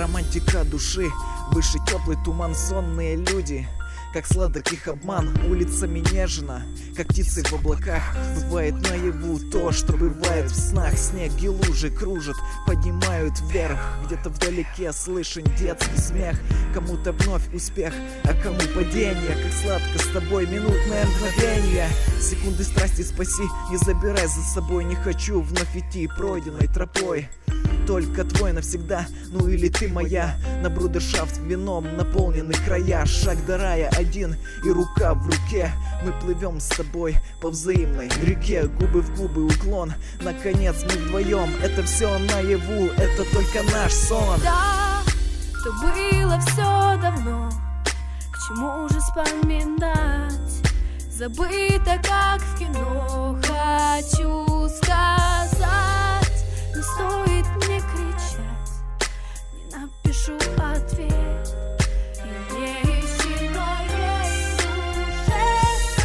Романтика души, выше теплый туман, сонные люди. Как сладок их обман, улицами нежно, как птицы в облаках. Бывает наяву то, что бывает в снах. Снег и лужи кружат, поднимают вверх. Где-то вдалеке слышен детский смех. Кому-то вновь успех, а кому падение. Как сладко с тобой минутное мгновение. Секунды страсти спаси, не забирай за собой. Не хочу вновь идти пройденной тропой. Только твой навсегда, ну или ты моя. На брудершафт вином наполнены края. Шаг до рая один и рука в руке. Мы плывем с тобой по взаимной реке. Губы в губы, уклон. Наконец мы вдвоем. Это все наяву, это только наш сон. Да, то было все давно. К чему же вспоминать? Забыто, как в кино. Хочу сказать, не стоит мне кричать, не напишу ответ. И не ищи моей душе.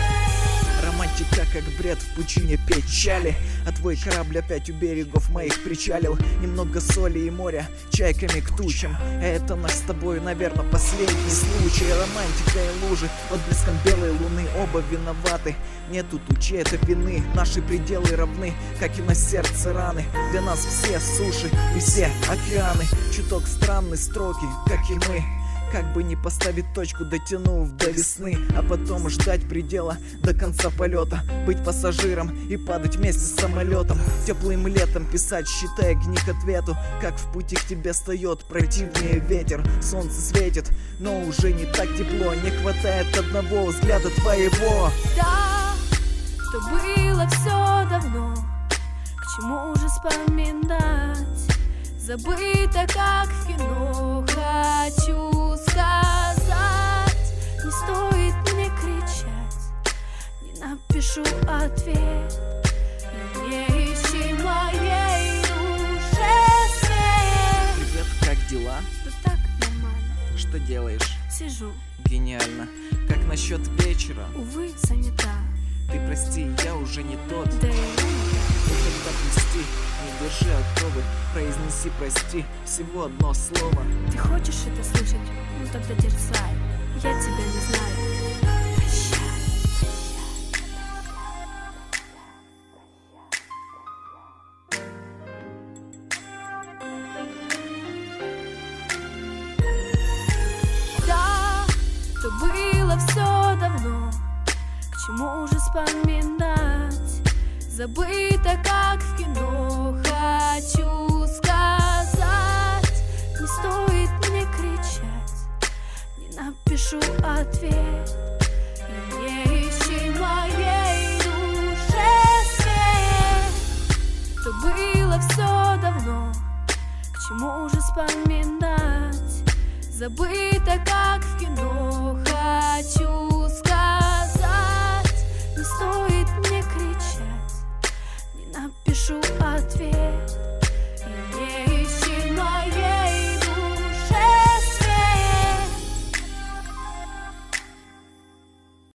Романтика как бред в пучине печали. А твой корабль опять у берегов моих причалил. Немного соли и моря, чайками к тучам. Это наш с тобой, наверное, последний случай. Романтика и лужи, отблеском белой луны. Оба виноваты, нету тут чьей-то вины. Наши пределы равны, как и на сердце раны. Для нас все суши и все океаны. Чуток странные строки, как и мы. Как бы не поставить точку, дотянув до весны. А потом ждать предела до конца полета. Быть пассажиром и падать вместе с самолетом. Теплым летом писать, считая огни к ответу. Как в пути к тебе встает противнее ветер. Солнце светит, но уже не так тепло. Не хватает одного взгляда твоего. Да, то было все давно. К чему же вспоминать? Забыто, как в кино. Хочу сказать, не стоит мне кричать, не напишу ответ. И не ищи моей душе свет. Привет, как дела? Да так, нормально. Что делаешь? Сижу. Гениально. Как насчет вечера? Увы, занята. Ты прости, я уже не тот. Да и я. Когда пусти, не держи оковы, произнеси прости, всего одно слово. Ты хочешь это слышать? Ну тогда дерзай. Я тебя не знаю. Прощай. Да, то было все давно. К чему же вспоминать? Забыто, как в кино. Хочу сказать, не стоит мне кричать, не напишу ответ. И не ищи моей душе свет. То было все давно. К чему же вспоминать? Забыто, как в